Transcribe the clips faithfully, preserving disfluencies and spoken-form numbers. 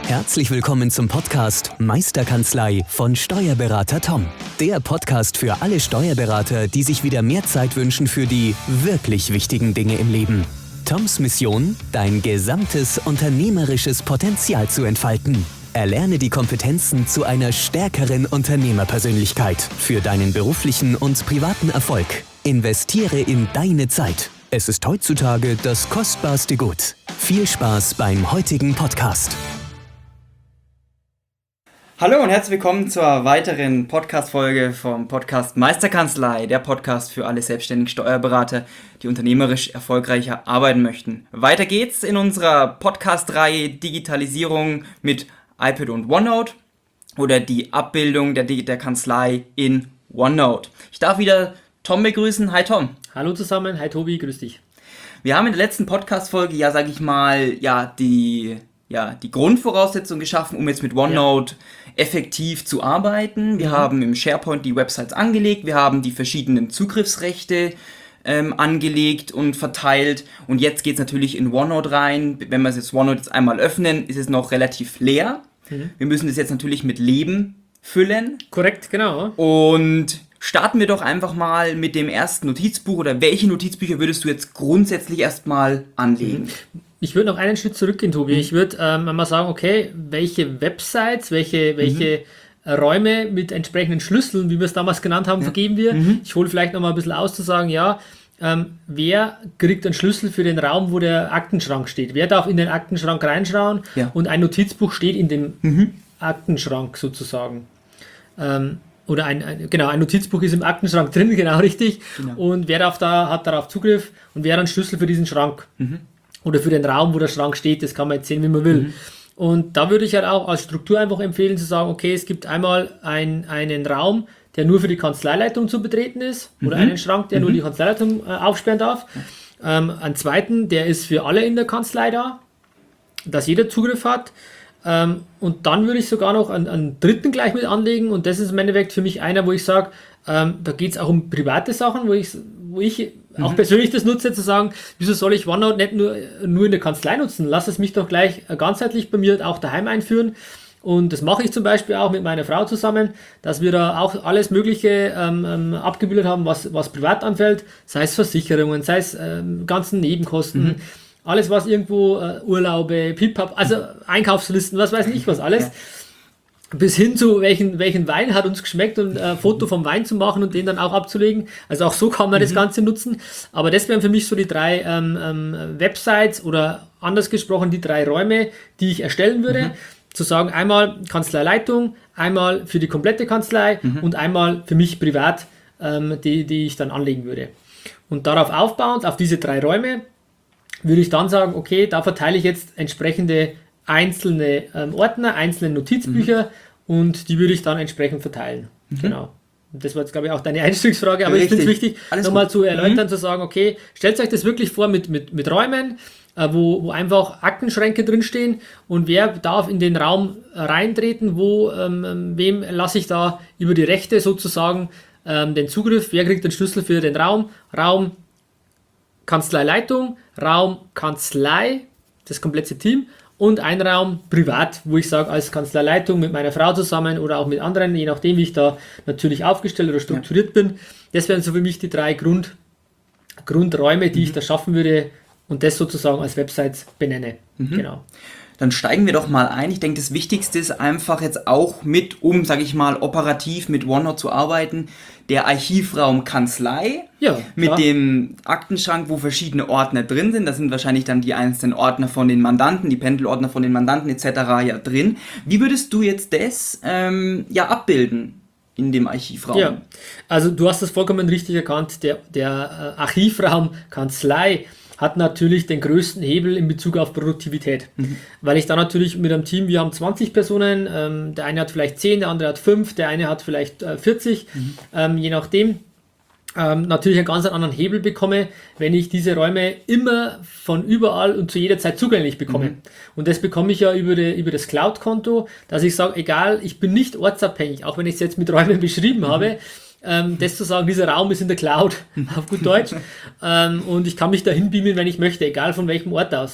Herzlich willkommen zum Podcast Meisterkanzlei von Steuerberater Tom. Der Podcast für alle Steuerberater, die sich wieder mehr Zeit wünschen für die wirklich wichtigen Dinge im Leben. Toms Mission, dein gesamtes unternehmerisches Potenzial zu entfalten. Erlerne die Kompetenzen zu einer stärkeren Unternehmerpersönlichkeit für deinen beruflichen und privaten Erfolg. Investiere in deine Zeit. Es ist heutzutage das kostbarste Gut. Viel Spaß beim heutigen Podcast. Hallo und herzlich willkommen zur weiteren Podcast-Folge vom Podcast Meisterkanzlei, der Podcast für alle selbstständigen Steuerberater, die unternehmerisch erfolgreicher arbeiten möchten. Weiter geht's in unserer Podcast-Reihe Digitalisierung mit iPad und OneNote oder die Abbildung der, der Kanzlei in OneNote. Ich darf wieder Tom begrüßen. Hi Tom. Hallo zusammen, hi Tobi, grüß dich. Wir haben in der letzten Podcast-Folge ja, sag ich mal, ja, die... ja, die Grundvoraussetzung geschaffen, um jetzt mit OneNote ja. effektiv zu arbeiten. Wir mhm. haben im SharePoint die Websites angelegt, wir haben die verschiedenen Zugriffsrechte ähm, angelegt und verteilt und jetzt geht es natürlich in OneNote rein. Wenn wir jetzt OneNote jetzt einmal öffnen, ist es noch relativ leer. Mhm. Wir müssen das jetzt natürlich mit Leben füllen. Korrekt, genau. Und starten wir doch einfach mal mit dem ersten Notizbuch oder welche Notizbücher würdest du jetzt grundsätzlich erstmal anlegen? Mhm. Ich würde noch einen Schritt zurückgehen, Tobi. Mhm. Ich würde ähm, mal sagen, okay, welche Websites, welche, welche mhm. Räume mit entsprechenden Schlüsseln, wie wir es damals genannt haben, ja. vergeben wir. Mhm. Ich hole vielleicht noch mal ein bisschen aus, zu sagen, ja, ähm, wer kriegt einen Schlüssel für den Raum, wo der Aktenschrank steht? Wer darf in den Aktenschrank reinschauen? Ja. Und ein Notizbuch steht in dem mhm. Aktenschrank sozusagen. Ähm, oder ein, ein, genau, ein Notizbuch ist im Aktenschrank drin, genau richtig. Genau. Und wer darf da, hat darauf Zugriff und wer hat einen Schlüssel für diesen Schrank? Mhm. Oder für den Raum, wo der Schrank steht, das kann man jetzt sehen, wie man will. Mhm. Und da würde ich halt auch als Struktur einfach empfehlen, zu sagen, okay, es gibt einmal ein, einen Raum, der nur für die Kanzleileitung zu betreten ist, oder mhm. einen Schrank, der mhm. nur die Kanzleileitung äh, aufsperren darf. Ähm, einen zweiten, der ist für alle in der Kanzlei da, dass jeder Zugriff hat. Ähm, und dann würde ich sogar noch einen, einen dritten gleich mit anlegen, und das ist im Endeffekt für mich einer, wo ich sage, ähm, da geht es auch um private Sachen, wo ich, wo ich mhm. auch persönlich das nutze, zu sagen, wieso soll ich OneNote nicht nur, nur in der Kanzlei nutzen? Lass es mich doch gleich ganzheitlich bei mir auch daheim einführen. Und das mache ich zum Beispiel auch mit meiner Frau zusammen, dass wir da auch alles Mögliche ähm, abgebildet haben, was, was privat anfällt, sei es Versicherungen, sei es ähm, ganzen Nebenkosten, mhm. alles was irgendwo, äh, Urlaube, Pipap, also Einkaufslisten, was weiß ich was alles. Ja. Bis hin zu welchen, welchen Wein hat uns geschmeckt und ein äh, Foto vom Wein zu machen und den dann auch abzulegen. Also auch so kann man mhm. das Ganze nutzen. Aber das wären für mich so die drei ähm, ähm, Websites oder anders gesprochen die drei Räume, die ich erstellen würde. Mhm. Zu sagen, einmal Kanzleileitung, einmal für die komplette Kanzlei mhm. und einmal für mich privat, ähm, die, die ich dann anlegen würde. Und darauf aufbauend, auf diese drei Räume, würde ich dann sagen, okay, da verteile ich jetzt entsprechende einzelne ähm, Ordner, einzelne Notizbücher mhm. und die würde ich dann entsprechend verteilen. Mhm. Genau. Und das war jetzt, glaube ich, auch deine Einstiegsfrage, aber Richtig. Ich finde es wichtig, Alles nochmal gut. zu erläutern, mhm. zu sagen, okay, stellt euch das wirklich vor mit, mit, mit Räumen, äh, wo, wo einfach Aktenschränke drinstehen und wer darf in den Raum reintreten, wo, ähm, wem lasse ich da über die Rechte sozusagen ähm, den Zugriff, wer kriegt den Schlüssel für den Raum, Raum Kanzleileitung, Raum Kanzlei, das komplette Team, und ein Raum privat, wo ich sage, als Kanzleileitung mit meiner Frau zusammen oder auch mit anderen, je nachdem, wie ich da natürlich aufgestellt oder strukturiert ja. bin. Das wären so für mich die drei Grund, Grundräume, die mhm. ich da schaffen würde und das sozusagen als Websites benenne. Mhm. Genau. Dann steigen wir doch mal ein. Ich denke, das Wichtigste ist einfach jetzt auch mit, um, sage ich mal, operativ mit OneNote zu arbeiten, der Archivraum Kanzlei ja, mit dem Aktenschrank, wo verschiedene Ordner drin sind. Da sind wahrscheinlich dann die einzelnen Ordner von den Mandanten, die Pendelordner von den Mandanten et cetera ja drin. Wie würdest du jetzt das ähm, ja abbilden in dem Archivraum? Ja, also du hast das vollkommen richtig erkannt. Der, der äh, Archivraum Kanzlei hat natürlich den größten Hebel in Bezug auf Produktivität. Mhm. Weil ich da natürlich mit einem Team, wir haben zwanzig Personen, ähm, der eine hat vielleicht zehn, der andere hat fünf, der eine hat vielleicht äh, vierzig, mhm. ähm, je nachdem, ähm, natürlich einen ganz anderen Hebel bekomme, wenn ich diese Räume immer von überall und zu jeder Zeit zugänglich bekomme. Mhm. Und das bekomme ich ja über, die, über das Cloud-Konto, dass ich sage, egal, ich bin nicht ortsabhängig, auch wenn ich es jetzt mit Räumen beschrieben mhm. habe, ähm, das zu sagen, dieser Raum ist in der Cloud, auf gut Deutsch, ähm, und ich kann mich dahin beamen, wenn ich möchte, egal von welchem Ort aus.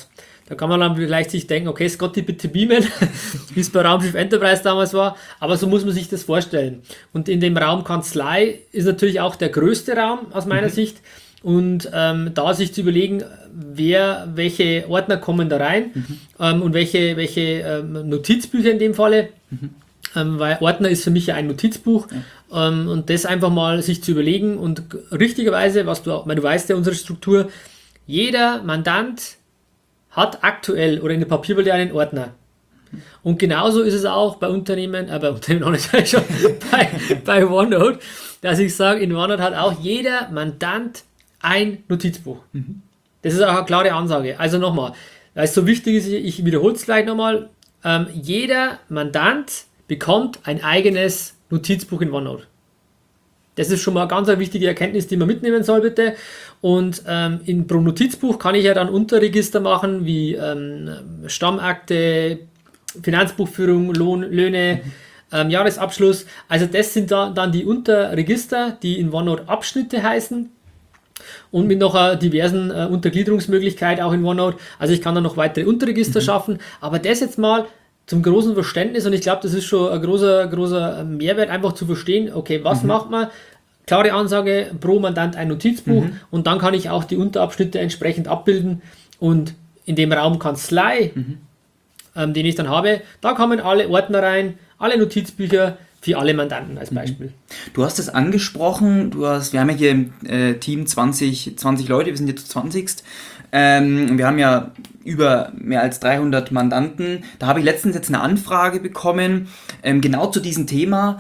Da kann man dann vielleicht sich denken, okay, Scotty, bitte beamen, wie es bei Raumschiff Enterprise damals war. Aber so muss man sich das vorstellen. Und in dem Raum Kanzlei ist natürlich auch der größte Raum aus meiner mhm. Sicht. Und ähm, da sich zu überlegen, wer, welche Ordner kommen da rein mhm. ähm, und welche, welche ähm, Notizbücher in dem Falle. Mhm. Ähm, weil Ordner ist für mich ja ein Notizbuch. Ja. Ähm, und das einfach mal sich zu überlegen. Und richtigerweise, was du auch, weil du weißt ja unsere Struktur, jeder Mandant hat aktuell oder in der Papierwelt einen Ordner. Und genauso ist es auch bei Unternehmen, äh, bei Unternehmen auch nicht, schon, bei, bei OneNote, dass ich sage, in OneNote hat auch jeder Mandant ein Notizbuch. Mhm. Das ist auch eine klare Ansage. Also nochmal, weil es so wichtig ist, ich wiederhole es gleich nochmal, ähm, jeder Mandant bekommt ein eigenes Notizbuch in OneNote. Das ist schon mal eine ganz eine wichtige Erkenntnis, die man mitnehmen soll, bitte. Und ähm, in pro Notizbuch kann ich ja dann Unterregister machen, wie ähm, Stammakte, Finanzbuchführung, Lohn, Löhne, mhm. ähm, Jahresabschluss. Also das sind da, dann die Unterregister, die in OneNote Abschnitte heißen. Und mit noch einer diversen äh, Untergliederungsmöglichkeit auch in OneNote. Also ich kann dann noch weitere Unterregister mhm. schaffen. Aber das jetzt mal zum großen Verständnis, und ich glaube, das ist schon ein großer, großer Mehrwert, einfach zu verstehen, okay, was mhm. macht man? Klare Ansage, pro Mandant ein Notizbuch mhm. und dann kann ich auch die Unterabschnitte entsprechend abbilden. Und in dem Raum Kanzlei, mhm. ähm, den ich dann habe, da kommen alle Ordner rein, alle Notizbücher, für alle Mandanten als Beispiel. Du hast es angesprochen, du hast, wir haben ja hier im äh, Team zwanzig, zwanzig Leute, wir sind jetzt zwanzigst. Ähm, wir haben ja über mehr als dreihundert Mandanten. Da habe ich letztens jetzt eine Anfrage bekommen, ähm, genau zu diesem Thema.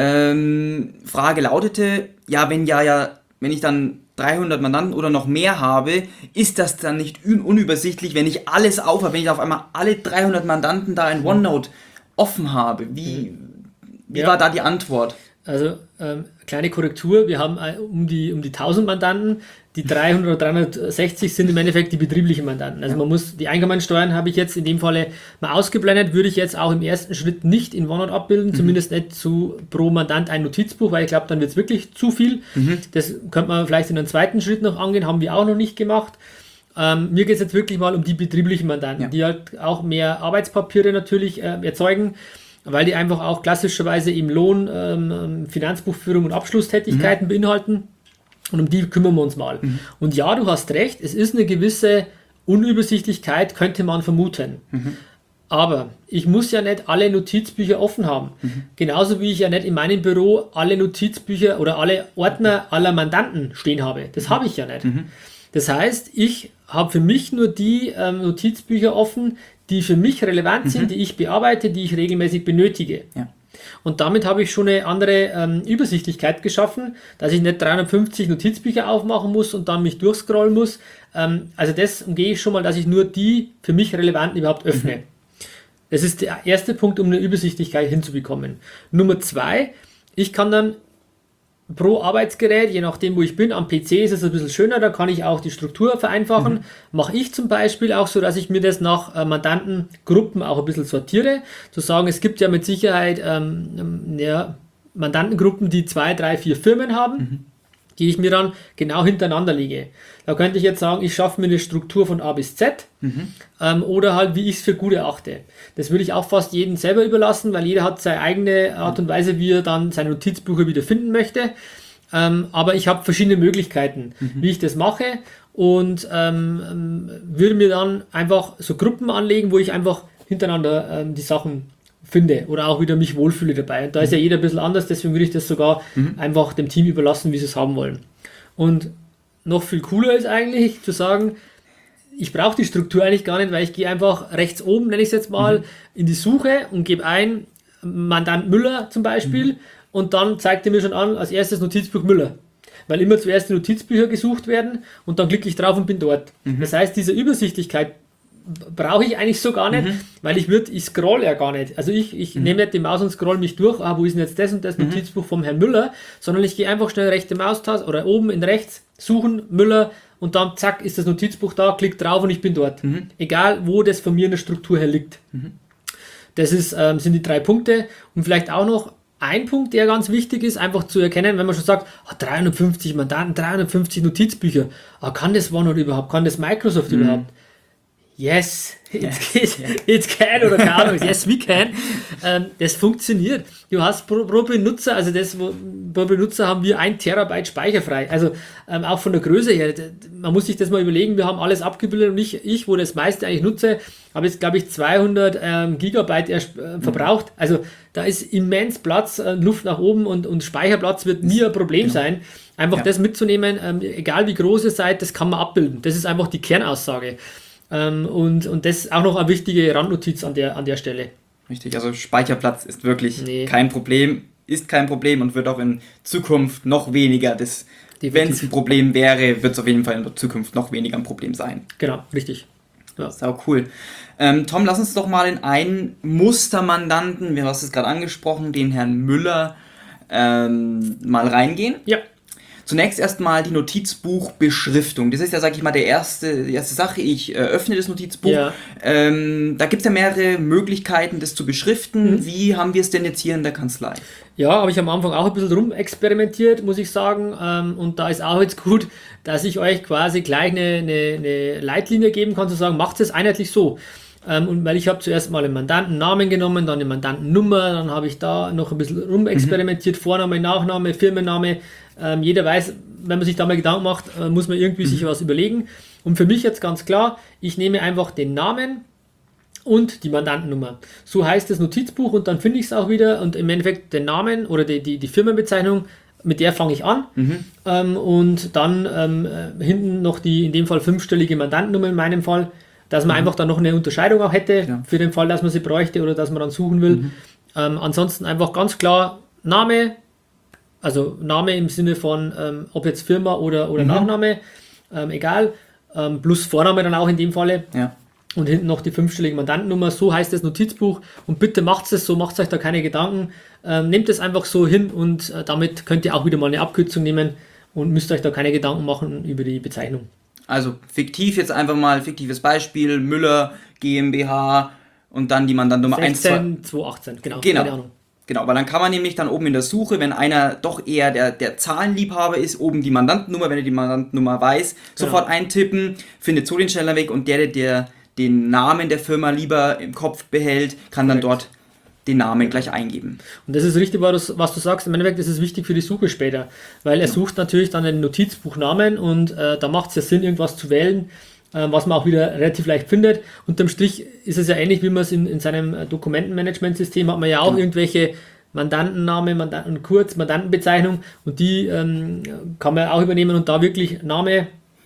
Ähm, Frage lautete, ja, wenn ja, ja, wenn ich dann dreihundert Mandanten oder noch mehr habe, ist das dann nicht un- unübersichtlich, wenn ich alles aufhabe, wenn ich auf einmal alle dreihundert Mandanten da in OneNote offen habe? Wie, wie ja. war da die Antwort? Also, ähm, kleine Korrektur, wir haben äh, um die, um die tausend Mandanten, die dreihundert oder dreihundertsechzig sind im Endeffekt die betrieblichen Mandanten. Also man muss, die Einkommensteuern habe ich jetzt in dem Falle mal ausgeblendet, würde ich jetzt auch im ersten Schritt nicht in OneNote abbilden, mhm. zumindest nicht zu pro Mandant ein Notizbuch, weil ich glaube, dann wird es wirklich zu viel. Mhm. Das könnte man vielleicht in einem zweiten Schritt noch angehen, haben wir auch noch nicht gemacht. Ähm, mir geht es jetzt wirklich mal um die betrieblichen Mandanten, ja. die halt auch mehr Arbeitspapiere natürlich äh, erzeugen, weil die einfach auch klassischerweise im Lohn, ähm, Finanzbuchführung und Abschlusstätigkeiten mhm. beinhalten. Und um die kümmern wir uns mal. Mhm. Und ja, du hast recht, es ist eine gewisse Unübersichtlichkeit, könnte man vermuten. Mhm. Aber ich muss ja nicht alle Notizbücher offen haben. Mhm. Genauso wie ich ja nicht in meinem Büro alle Notizbücher oder alle Ordner aller Mandanten stehen habe. Das mhm. habe ich ja nicht. Mhm. Das heißt, ich habe für mich nur die ähm, Notizbücher offen, die für mich relevant mhm. sind, die ich bearbeite, die ich regelmäßig benötige. Ja. Und damit habe ich schon eine andere ähm, Übersichtlichkeit geschaffen, dass ich nicht dreihundertfünfzig Notizbücher aufmachen muss und dann mich durchscrollen muss. Ähm, also das umgehe ich schon mal, dass ich nur die für mich relevanten überhaupt öffne. Mhm. Das ist der erste Punkt, um eine Übersichtlichkeit hinzubekommen. Nummer zwei, ich kann dann pro Arbeitsgerät, je nachdem wo ich bin, am P C ist es ein bisschen schöner, da kann ich auch die Struktur vereinfachen. Mhm. Mache ich zum Beispiel auch so, dass ich mir das nach äh, Mandantengruppen auch ein bisschen sortiere. Zu sagen, es gibt ja mit Sicherheit ähm, ja, Mandantengruppen, die zwei, drei, vier Firmen haben, mhm. die ich mir dann genau hintereinander lege. Da könnte ich jetzt sagen, ich schaffe mir eine Struktur von A bis Z mhm. ähm, oder halt, wie ich es für gut erachte. Das würde ich auch fast jedem selber überlassen, weil jeder hat seine eigene Art und Weise, wie er dann seine Notizbücher wieder finden möchte. Ähm, aber ich habe verschiedene Möglichkeiten, mhm. wie ich das mache und ähm, würde mir dann einfach so Gruppen anlegen, wo ich einfach hintereinander ähm, die Sachen finde oder auch wieder mich wohlfühle dabei. Und da ist ja jeder ein bisschen anders, deswegen würde ich das sogar mhm. einfach dem Team überlassen, wie sie es haben wollen. Und noch viel cooler ist eigentlich zu sagen, ich brauche die Struktur eigentlich gar nicht, weil ich gehe einfach rechts oben, nenne ich es jetzt mal, mhm. in die Suche und gebe ein, Mandant Müller zum Beispiel, mhm. und dann zeigt er mir schon an, als erstes Notizbuch Müller. Weil immer zuerst die Notizbücher gesucht werden und dann klicke ich drauf und bin dort. Mhm. Das heißt, diese Übersichtlichkeit brauche ich eigentlich so gar nicht, mhm. weil ich würde, ich scroll ja gar nicht. Also ich, ich mhm. nehme nicht die Maus und scroll mich durch, ah, wo ist denn jetzt das und das mhm. Notizbuch vom Herrn Müller, sondern ich gehe einfach schnell rechte Maustaste oder oben in rechts, suchen, Müller und dann zack, ist das Notizbuch da, klick drauf und ich bin dort. Mhm. Egal, wo das von mir in der Struktur her liegt. Mhm. Das ist, ähm, sind die drei Punkte und vielleicht auch noch ein Punkt, der ganz wichtig ist, einfach zu erkennen, wenn man schon sagt, oh, dreihundertfünfzig Mandanten, dreihundertfünfzig Notizbücher, oh, kann das OneNote überhaupt, kann das Microsoft mhm. überhaupt? yes, it's, it's, it's can oder keine Ahnung, yes we can. Ähm, das funktioniert. Du hast pro, pro Benutzer, also das, wo, pro Benutzer haben wir ein Terabyte speicherfrei. Also ähm, auch von der Größe her, man muss sich das mal überlegen, wir haben alles abgebildet und ich, ich wo das meiste eigentlich nutze, habe jetzt glaube ich zweihundert ähm, Gigabyte erst, äh, verbraucht. Also da ist immens Platz, äh, Luft nach oben und, und Speicherplatz wird nie ein Problem genau. sein. Einfach ja. das mitzunehmen, ähm, egal wie groß ihr seid, das kann man abbilden. Das ist einfach die Kernaussage. Ähm, und, und das ist auch noch eine wichtige Randnotiz an der, an der Stelle. Richtig, also Speicherplatz ist wirklich nee. kein Problem, ist kein Problem und wird auch in Zukunft noch weniger. Wenn es ein Problem wäre, wird es auf jeden Fall in der Zukunft noch weniger ein Problem sein. Genau, richtig. Ja. Das ist auch cool. Ähm, Tom, lass uns doch mal in einen Mustermandanten, wir haben es gerade angesprochen, den Herrn Müller, ähm, mal reingehen. Ja. Zunächst erstmal die Notizbuchbeschriftung. Das ist ja, sag ich mal, der erste, die erste Sache. Ich äh, öffne das Notizbuch. Ja. Ähm, da gibt es ja mehrere Möglichkeiten, das zu beschriften. Mhm. Wie haben wir es denn jetzt hier in der Kanzlei? Ja, habe ich am Anfang auch ein bisschen rumexperimentiert, muss ich sagen. Ähm, und da ist auch jetzt gut, dass ich euch quasi gleich eine, eine, eine Leitlinie geben kann, zu sagen, macht es einheitlich so. Ähm, und weil ich habe zuerst mal einen Mandantennamen genommen, dann eine Mandantennummer, dann habe ich da noch ein bisschen rumexperimentiert, mhm. Vorname, Nachname, Firmenname. Ähm, jeder weiß, wenn man sich da mal Gedanken macht, äh, muss man irgendwie mhm. sich was überlegen. Und für mich jetzt ganz klar, ich nehme einfach den Namen und die Mandantennummer. So heißt das Notizbuch und dann finde ich es auch wieder und im Endeffekt den Namen oder die, die, die Firmenbezeichnung, mit der fange ich an. Mhm. Ähm, und dann ähm, äh, hinten noch die, in dem Fall fünfstellige Mandantennummer in meinem Fall, dass man mhm. einfach dann noch eine Unterscheidung auch hätte, ja. für den Fall, dass man sie bräuchte oder dass man dann suchen will. Mhm. Ähm, ansonsten einfach ganz klar Name, also Name im Sinne von, ähm, ob jetzt Firma oder, oder mhm. Nachname, ähm, egal, ähm, plus Vorname dann auch in dem Falle. Ja. Und hinten noch die fünfstellige Mandantennummer, so heißt das Notizbuch und bitte macht es so, macht euch da keine Gedanken, ähm, nehmt es einfach so hin und äh, damit könnt ihr auch wieder mal eine Abkürzung nehmen und müsst euch da keine Gedanken machen über die Bezeichnung. Also fiktiv jetzt einfach mal, fiktives Beispiel, Müller GmbH und dann die Mandantennummer eins zwei achtzehn, genau. Genau. Keine Ahnung. Genau, weil dann kann man nämlich dann oben in der Suche, wenn einer doch eher der, der Zahlenliebhaber ist, oben die Mandantennummer, wenn er die Mandantennummer weiß, genau. sofort eintippen, findet so den schneller Weg und der, der den Namen der Firma lieber im Kopf behält, kann dann Correct. Dort den Namen gleich eingeben. Und das ist richtig, was du sagst, im Endeffekt ist es wichtig für die Suche später, weil er ja. sucht natürlich dann den Notizbuchnamen und äh, da macht es ja Sinn, irgendwas zu wählen, äh, was man auch wieder relativ leicht findet. Unterm Strich ist es ja ähnlich, wie man es in, in seinem Dokumentenmanagementsystem hat man ja auch ja. irgendwelche Mandantenname, Mandanten kurz, Mandantenbezeichnung und die ähm, kann man auch übernehmen und da wirklich Name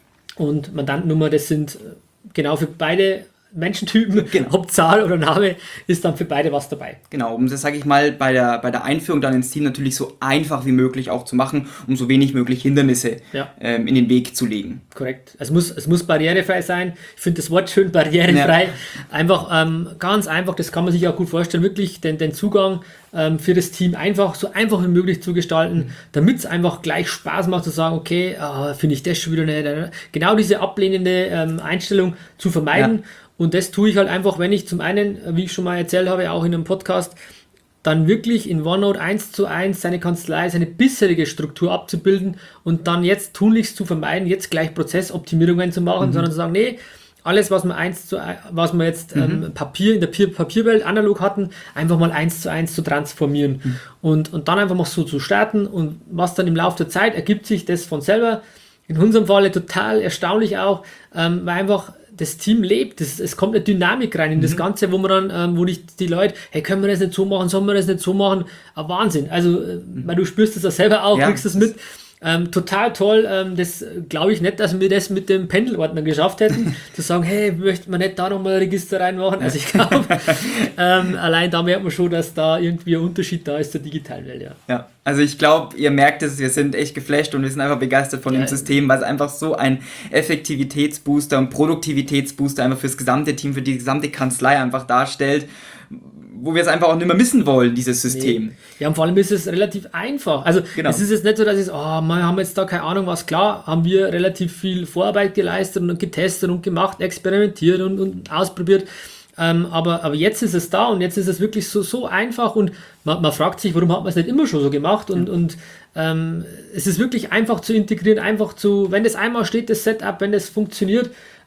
und Mandantennummer, das sind genau für beide Menschentypen, genau. ob Zahl oder Name, ist dann für beide was dabei. Genau, um das, sage ich mal, bei der, bei der Einführung dann ins Team natürlich so einfach wie möglich auch zu machen, um so wenig möglich Hindernisse ja. ähm, in den Weg zu legen. Korrekt. Es muss, es muss barrierefrei sein. Ich finde das Wort schön, barrierefrei. Ja. Einfach ähm, ganz einfach, das kann man sich auch gut vorstellen, wirklich den, den Zugang ähm, für das Team einfach, so einfach wie möglich zu gestalten, mhm. damit es einfach gleich Spaß macht zu sagen, okay, oh, finde ich das schon wieder nicht. Genau diese ablehnende ähm, Einstellung zu vermeiden. Ja. Und das tue ich halt einfach, wenn ich zum einen, wie ich schon mal erzählt habe, auch in einem Podcast, dann wirklich in OneNote eins zu eins seine Kanzlei, seine bisherige Struktur abzubilden und dann jetzt tunlichst zu vermeiden, jetzt gleich Prozessoptimierungen zu machen, mhm. sondern zu sagen, nee, alles, was wir eins zu eins, was wir jetzt mhm. ähm, Papier in der Papierwelt analog hatten, einfach mal eins zu eins zu transformieren mhm. und, und dann einfach mal so zu starten und was dann im Laufe der Zeit ergibt sich das von selber. In unserem Falle total erstaunlich auch, ähm, weil einfach das Team lebt, es, es kommt eine Dynamik rein in mhm. das Ganze, wo man dann, ähm, wo nicht die Leute, hey, können wir das nicht so machen, sollen wir das nicht so machen? Ein Wahnsinn. Also, äh, mhm. weil du spürst das ja selber auch, ja, kriegst das mit. Ähm, total toll, ähm, das glaube ich nicht, dass wir das mit dem Pendelordner geschafft hätten, zu sagen, hey, möchte man nicht da nochmal ein Register reinmachen? Also ich glaube, ähm, allein da merkt man schon, dass da irgendwie ein Unterschied da ist zur digitalen Welt. Ja, ja, also ich glaube, ihr merkt es, wir sind echt geflasht und wir sind einfach begeistert von ja, dem System, weil es einfach so ein Effektivitätsbooster und Produktivitätsbooster einfach fürs gesamte Team, für die gesamte Kanzlei einfach darstellt, wo wir es einfach auch nicht mehr missen wollen, dieses System. Nee. Ja, und vor allem ist es relativ einfach. Also genau. Es ist jetzt nicht so, dass es, oh, wir haben jetzt da keine Ahnung was. Klar, haben wir relativ viel Vorarbeit geleistet und getestet und gemacht, experimentiert und, und ausprobiert. Ähm, aber, aber jetzt ist es da und jetzt ist es wirklich so, so einfach und man, man fragt sich, warum hat man es nicht immer schon so gemacht und, ja. und ähm, es ist wirklich einfach zu integrieren, einfach zu, wenn das einmal steht, das Setup, wenn das funktioniert,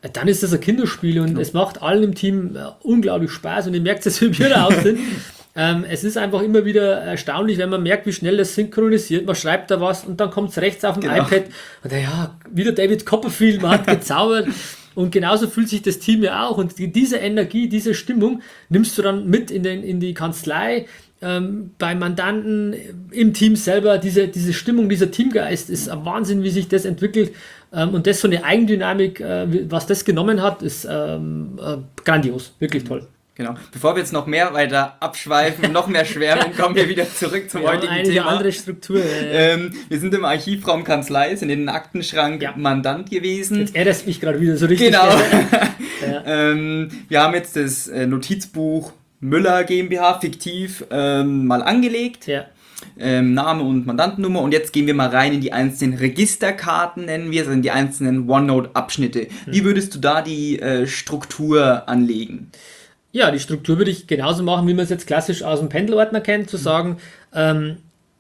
dann ist das ein Kinderspiel und genau. es macht allen im Team unglaublich Spaß und ihr merkt es, wie wir da aus sind. ähm, es ist einfach immer wieder erstaunlich, wenn man merkt, wie schnell das synchronisiert. Man schreibt da was und dann kommt es rechts auf dem genau. iPad und ja, wieder David Copperfield, man hat gezaubert. Und genauso fühlt sich das Team ja auch. Und diese Energie, diese Stimmung nimmst du dann mit in, den, in die Kanzlei, ähm, beim Mandanten, im Team selber. Diese, diese Stimmung, dieser Teamgeist ist ein Wahnsinn, wie sich das entwickelt. Ähm, und das so eine Eigendynamik, äh, was das genommen hat, ist ähm, äh, grandios. Wirklich toll. Genau. Bevor wir jetzt noch mehr weiter abschweifen, noch mehr schwärmen, kommen wir wieder zurück zum ja, heutigen eine Thema. andere Struktur. Ja. Ähm, wir sind im Archivraum Kanzlei, sind in den Aktenschrank ja. Mandant gewesen. Jetzt ärgerst mich gerade wieder so richtig. Genau. ja. ähm, wir haben jetzt das äh, Notizbuch Müller GmbH fiktiv ähm, mal angelegt. Ja. Ähm, Name und Mandantennummer und jetzt gehen wir mal rein in die einzelnen Registerkarten, nennen wir es, also in die einzelnen OneNote-Abschnitte. Hm. Wie würdest du da die äh, Struktur anlegen? Ja, die Struktur würde ich genauso machen, wie man es jetzt klassisch aus dem Pendelordner kennt, zu sagen, ähm,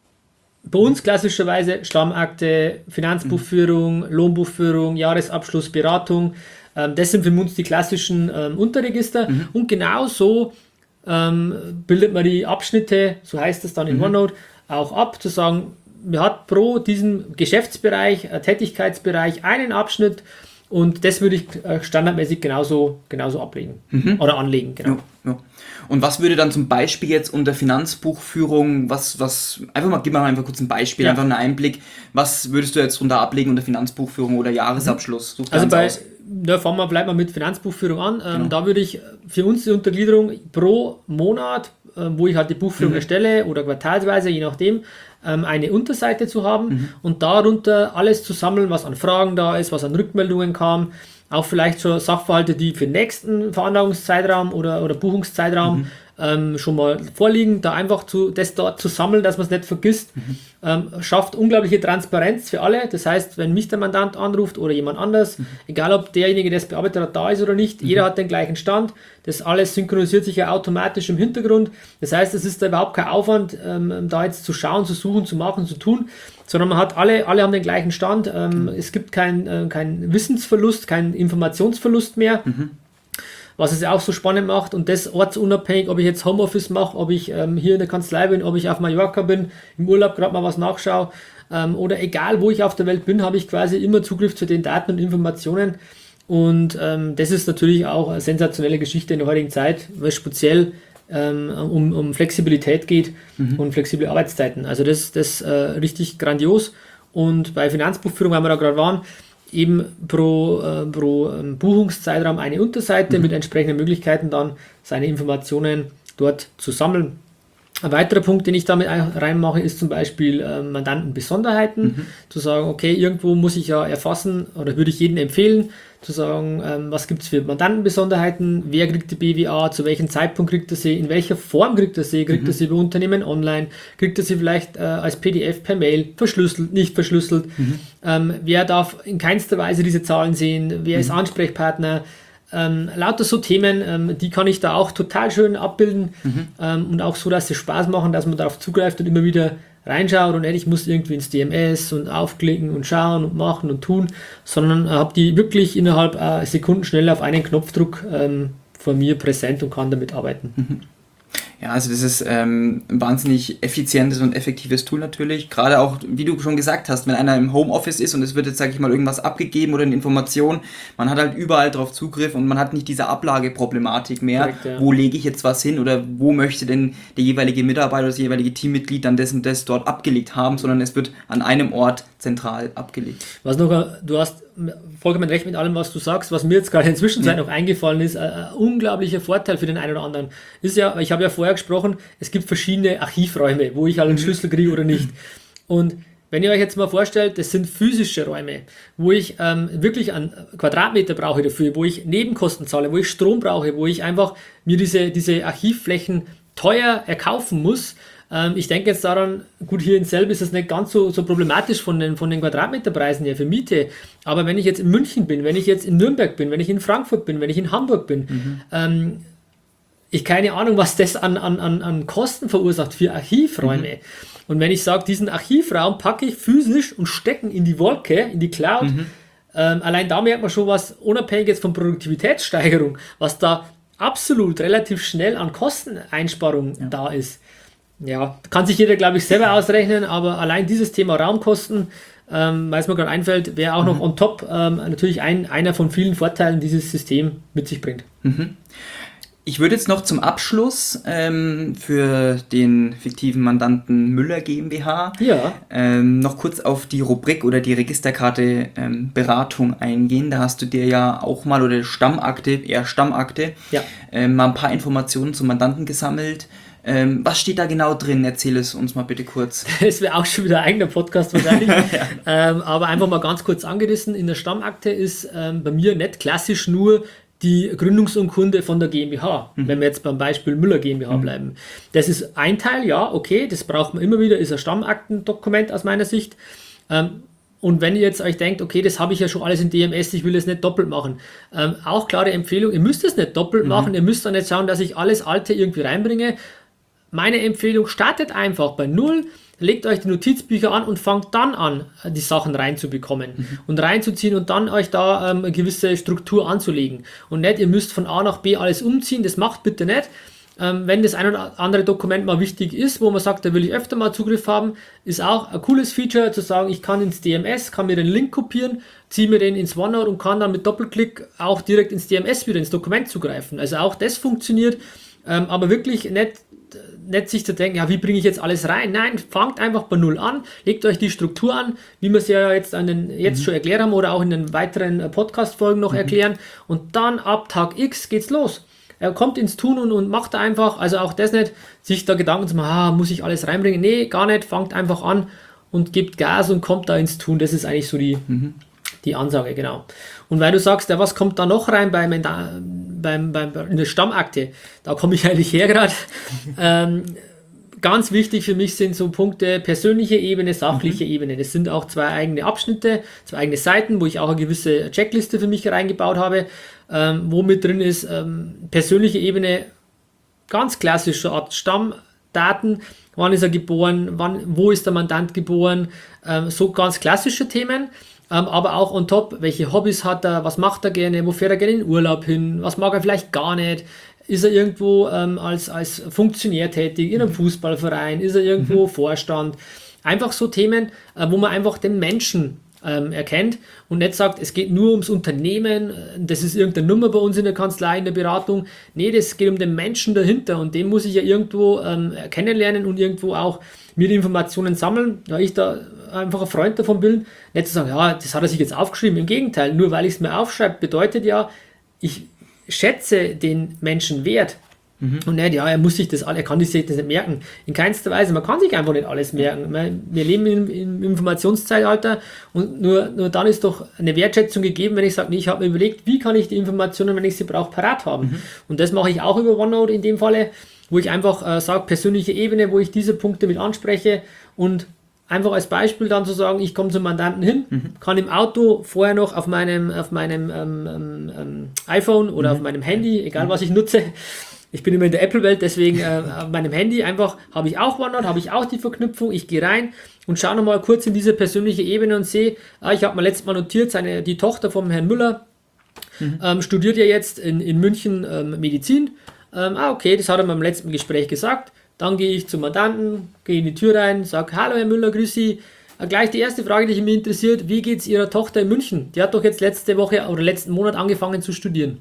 bei uns klassischerweise Stammakte, Finanzbuchführung, Lohnbuchführung, Jahresabschluss, Beratung, ähm, das sind für uns die klassischen ähm, Unterregister mhm. und genauso ähm, bildet man die Abschnitte, so heißt es dann in mhm. OneNote, auch ab, zu sagen, man hat pro diesem Geschäftsbereich, äh, Tätigkeitsbereich einen Abschnitt. Und das würde ich standardmäßig genauso, genauso ablegen mhm. oder anlegen. Genau. Ja, ja. Und was würde dann zum Beispiel jetzt unter Finanzbuchführung, was, was, einfach mal, gib mal einfach kurz ein Beispiel, ja. einfach einen Einblick, was würdest du jetzt runter ablegen unter Finanzbuchführung oder Jahresabschluss? Such also bei, da fangen wir, bleiben wir mit Finanzbuchführung an. Ähm, genau. Da würde ich für uns die Untergliederung pro Monat, äh, wo ich halt die Buchführung mhm. erstelle oder quartalsweise, je nachdem, eine Unterseite zu haben mhm. und darunter alles zu sammeln, was an Fragen da ist, was an Rückmeldungen kam, auch vielleicht schon Sachverhalte, die für den nächsten Veranlagungszeitraum oder, oder Buchungszeitraum mhm. ähm, schon mal vorliegen, da einfach zu, das dort zu sammeln, dass man es nicht vergisst, mhm. ähm, schafft unglaubliche Transparenz für alle. Das heißt, wenn mich der Mandant anruft oder jemand anders, mhm. egal ob derjenige, der es bearbeitet hat, da ist oder nicht, mhm. jeder hat den gleichen Stand. Das alles synchronisiert sich ja automatisch im Hintergrund. Das heißt, es ist da überhaupt kein Aufwand, ähm, da jetzt zu schauen, zu suchen, zu machen, zu tun, sondern man hat alle, alle haben den gleichen Stand. Ähm, mhm. Es gibt keinen äh, kein Wissensverlust, keinen Informationsverlust mehr. Mhm. Was es ja auch so spannend macht und das ortsunabhängig, ob ich jetzt Homeoffice mache, ob ich ähm, hier in der Kanzlei bin, ob ich auf Mallorca bin, im Urlaub gerade mal was nachschaue ähm, oder egal wo ich auf der Welt bin, habe ich quasi immer Zugriff zu den Daten und Informationen und ähm, das ist natürlich auch eine sensationelle Geschichte in der heutigen Zeit, weil es speziell ähm, um, um Flexibilität geht mhm. und flexible Arbeitszeiten. Also das ist äh, richtig grandios und bei Finanzbuchführung, weil wir da gerade waren, eben pro, äh, pro ähm, Buchungszeitraum eine Unterseite mhm. mit entsprechenden Möglichkeiten dann seine Informationen dort zu sammeln. Ein weiterer Punkt, den ich damit reinmache, ist zum Beispiel äh, Mandantenbesonderheiten. Mhm. Zu sagen, okay, irgendwo muss ich ja erfassen oder würde ich jedem empfehlen, zu sagen, ähm, was gibt es für Mandantenbesonderheiten, wer kriegt die B W A, zu welchem Zeitpunkt kriegt er sie, in welcher Form kriegt er sie, kriegt mhm. er sie bei Unternehmen online, kriegt er sie vielleicht äh, als P D F per Mail, verschlüsselt, nicht verschlüsselt, mhm. ähm, wer darf in keinster Weise diese Zahlen sehen, wer mhm. ist Ansprechpartner, ähm, lauter so Themen, ähm, die kann ich da auch total schön abbilden mhm. ähm, und auch so, dass sie Spaß machen, dass man darauf zugreift und immer wieder reinschaut und nicht, ich muss irgendwie ins D M S und aufklicken und schauen und machen und tun, sondern habe die wirklich innerhalb äh, Sekunden schnell auf einen Knopfdruck ähm, von mir präsent und kann damit arbeiten. Mhm. Ja, also das ist ähm, ein wahnsinnig effizientes und effektives Tool natürlich. Gerade auch, wie du schon gesagt hast, wenn einer im Homeoffice ist und es wird jetzt, sage ich mal, irgendwas abgegeben oder eine Information, man hat halt überall drauf Zugriff und man hat nicht diese Ablageproblematik mehr. Korrekt, ja. Wo lege ich jetzt was hin oder wo möchte denn der jeweilige Mitarbeiter oder das jeweilige Teammitglied dann das und das dort abgelegt haben, sondern es wird an einem Ort zentral abgelegt. Was noch, du hast vollkommen recht mit allem, was du sagst. Was mir jetzt gerade in der Zwischenzeit ja. noch eingefallen ist, ein, ein unglaublicher Vorteil für den einen oder anderen, ist ja, ich habe ja vorher gesprochen, es gibt verschiedene Archivräume, wo ich halt einen Schlüssel kriege oder nicht. Und wenn ihr euch jetzt mal vorstellt, das sind physische Räume, wo ich ähm, wirklich einen Quadratmeter brauche dafür, wo ich Nebenkosten zahle, wo ich Strom brauche, wo ich einfach mir diese, diese Archivflächen teuer erkaufen muss. Ich denke jetzt daran, gut, hier in Selb ist es nicht ganz so, so problematisch von den, von den Quadratmeterpreisen her für Miete, aber wenn ich jetzt in München bin, wenn ich jetzt in Nürnberg bin, wenn ich in Frankfurt bin, wenn ich in Hamburg bin, mhm. ähm, ich keine Ahnung, was das an, an, an Kosten verursacht für Archivräume. Mhm. Und wenn ich sage, diesen Archivraum packe ich physisch und stecken in die Wolke, in die Cloud, mhm. Ähm, allein da merkt man schon was, unabhängig jetzt von Produktivitätssteigerung, was da absolut relativ schnell an Kosteneinsparung ja. da ist. Ja, kann sich jeder, glaube ich, selber ausrechnen, aber allein dieses Thema Raumkosten, ähm, weil es mir gerade einfällt, wäre auch mhm. noch on top ähm, natürlich ein, einer von vielen Vorteilen, die dieses System mit sich bringt. Mhm. Ich würde jetzt noch zum Abschluss ähm, für den fiktiven Mandanten Müller GmbH ja. ähm, noch kurz auf die Rubrik oder die Registerkarte ähm, Beratung eingehen. Da hast du dir ja auch mal, oder Stammakte, eher Stammakte, ja. ähm, mal ein paar Informationen zum Mandanten gesammelt. Ähm, was steht da genau drin? Erzähl es uns mal bitte kurz. Das wäre auch schon wieder ein eigener Podcast wahrscheinlich. ja. ähm, aber einfach mal ganz kurz angerissen. In der Stammakte ist ähm, bei mir nicht klassisch nur die Gründungsurkunde von der GmbH, mhm. wenn wir jetzt beim Beispiel Müller GmbH mhm. bleiben. Das ist ein Teil, ja, okay, das braucht man immer wieder, ist ein Stammaktendokument aus meiner Sicht. Ähm, und wenn ihr jetzt euch denkt, okay, das habe ich ja schon alles in D M S, ich will es nicht doppelt machen. Ähm, auch klare Empfehlung, ihr müsst es nicht doppelt mhm. machen, ihr müsst dann nicht schauen, dass ich alles Alte irgendwie reinbringe. Meine Empfehlung, startet einfach bei Null, legt euch die Notizbücher an und fangt dann an, die Sachen reinzubekommen mhm. und reinzuziehen und dann euch da ähm, eine gewisse Struktur anzulegen. Und nicht, ihr müsst von A nach B alles umziehen, das macht bitte nicht. Ähm, wenn das ein oder andere Dokument mal wichtig ist, wo man sagt, da will ich öfter mal Zugriff haben, ist auch ein cooles Feature zu sagen, ich kann ins D M S, kann mir den Link kopieren, ziehe mir den ins OneNote und kann dann mit Doppelklick auch direkt ins D M S wieder ins Dokument zugreifen. Also auch das funktioniert, ähm, aber wirklich nicht nicht sich zu denken, ja, wie bringe ich jetzt alles rein? Nein, fangt einfach bei Null an, legt euch die Struktur an, wie wir es ja jetzt, an den, jetzt mhm. schon erklärt haben oder auch in den weiteren Podcast-Folgen noch mhm. erklären. Und dann ab Tag X geht's los. Er kommt ins Tun und, und macht einfach, also auch das nicht, sich da Gedanken zu machen, ah, muss ich alles reinbringen? Nee, gar nicht, fangt einfach an und gebt Gas und kommt da ins Tun. Das ist eigentlich so die, mhm. die Ansage, genau. Und weil du sagst, ja, was kommt da noch rein beim, beim, beim, in der Stammakte? Da komme ich eigentlich her gerade. ähm, ganz wichtig für mich sind so Punkte persönliche Ebene, sachliche mhm. Ebene. Das sind auch zwei eigene Abschnitte, zwei eigene Seiten, wo ich auch eine gewisse Checkliste für mich reingebaut habe, ähm, wo mit drin ist ähm, persönliche Ebene, ganz klassische Art Stammdaten. Wann ist er geboren? Wann, wo ist der Mandant geboren? Ähm, so ganz klassische Themen. Ähm, aber auch on top, welche Hobbys hat er, was macht er gerne, wo fährt er gerne in Urlaub hin, was mag er vielleicht gar nicht, ist er irgendwo ähm, als, als Funktionär tätig, in einem Fußballverein, ist er irgendwo mhm. Vorstand, einfach so Themen, äh, wo man einfach den Menschen ähm, erkennt und nicht sagt, es geht nur ums Unternehmen, das ist irgendeine Nummer bei uns in der Kanzlei, in der Beratung, nee, das geht um den Menschen dahinter und den muss ich ja irgendwo ähm, kennenlernen und irgendwo auch mir die Informationen sammeln, da ich da einfach ein Freund davon bin, nicht zu sagen, ja, das hat er sich jetzt aufgeschrieben, im Gegenteil, nur weil ich es mir aufschreibe, bedeutet ja, ich schätze den Menschen wert mhm. und nicht, ja, er muss sich das, er kann sich das nicht merken, in keinster Weise, man kann sich einfach nicht alles merken, wir leben im, im Informationszeitalter und nur, nur dann ist doch eine Wertschätzung gegeben, wenn ich sage, nee, ich habe mir überlegt, wie kann ich die Informationen, wenn ich sie brauche, parat haben mhm. und das mache ich auch über OneNote in dem Falle, wo ich einfach äh, sage, persönliche Ebene, wo ich diese Punkte mit anspreche und einfach als Beispiel dann zu sagen, ich komme zum Mandanten hin, mhm. kann im Auto vorher noch auf meinem, auf meinem ähm, ähm, iPhone oder mhm. auf meinem Handy, egal mhm. was ich nutze, ich bin immer in der Apple-Welt, deswegen äh, auf meinem Handy einfach habe ich auch OneNote, habe ich auch die Verknüpfung, ich gehe rein und schaue nochmal kurz in diese persönliche Ebene und sehe, ah, ich habe mir letztes Mal notiert, seine, die Tochter vom Herrn Müller mhm. ähm, studiert ja jetzt in, in München ähm, Medizin. Ähm, ah, okay, das hat er mir im letzten Gespräch gesagt. Dann gehe ich zum Mandanten, gehe in die Tür rein, sage, hallo Herr Müller, grüß Sie. Äh, gleich die erste Frage, die mich interessiert, wie geht es Ihrer Tochter in München? Die hat doch jetzt letzte Woche oder letzten Monat angefangen zu studieren.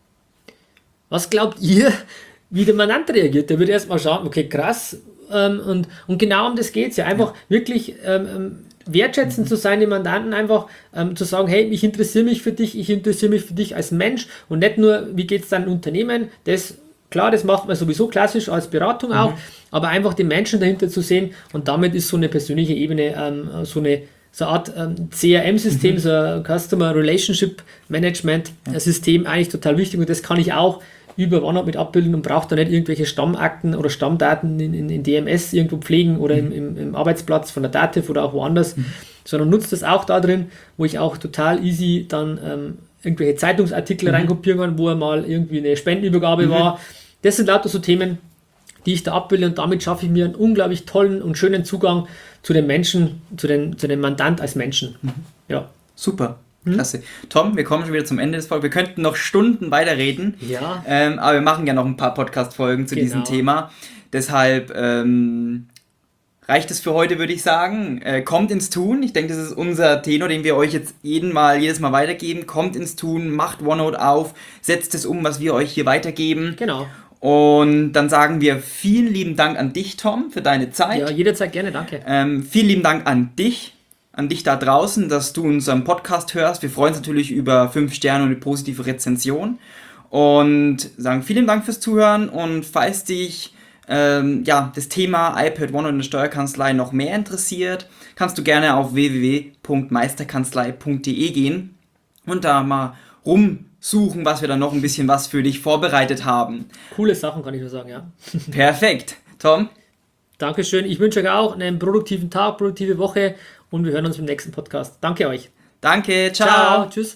Was glaubt ihr, wie der Mandant reagiert? Der wird erstmal schauen, okay, krass. Ähm, und, und genau um das geht es ja. Einfach ja. wirklich ähm, wertschätzend mhm. zu sein, den Mandanten einfach ähm, zu sagen, hey, ich interessiere mich für dich, ich interessiere mich für dich als Mensch und nicht nur, wie geht es deinem Unternehmen, das klar, das macht man sowieso klassisch als Beratung auch, mhm. aber einfach den Menschen dahinter zu sehen und damit ist so eine persönliche Ebene, ähm, so eine so eine Art ähm, C R M-System, mhm. so ein Customer Relationship Management ja. System eigentlich total wichtig und das kann ich auch über OneNote mit abbilden und brauche da nicht irgendwelche Stammakten oder Stammdaten in, in, in D M S irgendwo pflegen oder mhm. im, im, im Arbeitsplatz von der Dativ oder auch woanders, mhm. sondern nutze das auch da drin, wo ich auch total easy dann ähm, irgendwelche Zeitungsartikel mhm. reinkopieren kann, wo mal irgendwie eine Spendenübergabe mhm. war. Das sind lauter so Themen, die ich da abbilde und damit schaffe ich mir einen unglaublich tollen und schönen Zugang zu den Menschen, zu den, zu dem Mandant als Menschen. Mhm. Ja. Super. Klasse. Tom, wir kommen schon wieder zum Ende des Folges. Wir könnten noch Stunden weiterreden. Ja. Ähm, aber wir machen ja noch ein paar Podcast-Folgen zu Genau. diesem Thema. Deshalb ähm, reicht es für heute, würde ich sagen. Äh, kommt ins Tun. Ich denke, das ist unser Tenor, den wir euch jetzt jeden Mal, jedes Mal weitergeben. Kommt ins Tun, macht OneNote auf, setzt es um, was wir euch hier weitergeben. Genau. Und dann sagen wir vielen lieben Dank an dich, Tom, für deine Zeit. Ja, jederzeit gerne, danke. Ähm, vielen lieben Dank an dich, an dich da draußen, dass du unseren Podcast hörst. Wir freuen uns natürlich über fünf Sterne und eine positive Rezension. Und sagen vielen Dank fürs Zuhören. Und falls dich ähm, ja, das Thema iPad OneNote in der Steuerkanzlei noch mehr interessiert, kannst du gerne auf w w w punkt meisterkanzlei punkt d e gehen und da mal rumsuchen, was wir da noch ein bisschen was für dich vorbereitet haben. Coole Sachen, kann ich nur sagen, ja. Perfekt. Tom? Dankeschön. Ich wünsche euch auch einen produktiven Tag, produktive Woche und wir hören uns im nächsten Podcast. Danke euch. Danke, ciao. Ciao. Tschüss.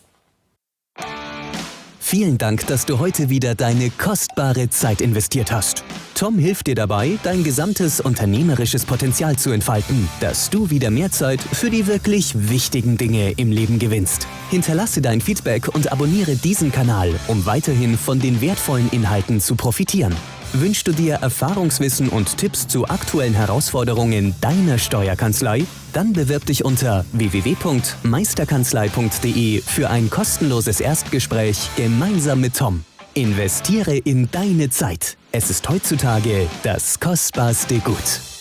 Vielen Dank, dass du heute wieder deine kostbare Zeit investiert hast. Tom hilft dir dabei, dein gesamtes unternehmerisches Potenzial zu entfalten, dass du wieder mehr Zeit für die wirklich wichtigen Dinge im Leben gewinnst. Hinterlasse dein Feedback und abonniere diesen Kanal, um weiterhin von den wertvollen Inhalten zu profitieren. Wünschst du dir Erfahrungswissen und Tipps zu aktuellen Herausforderungen deiner Steuerkanzlei? Dann bewirb dich unter w w w punkt meisterkanzlei punkt d e für ein kostenloses Erstgespräch gemeinsam mit Tom. Investiere in deine Zeit. Es ist heutzutage das kostbarste Gut.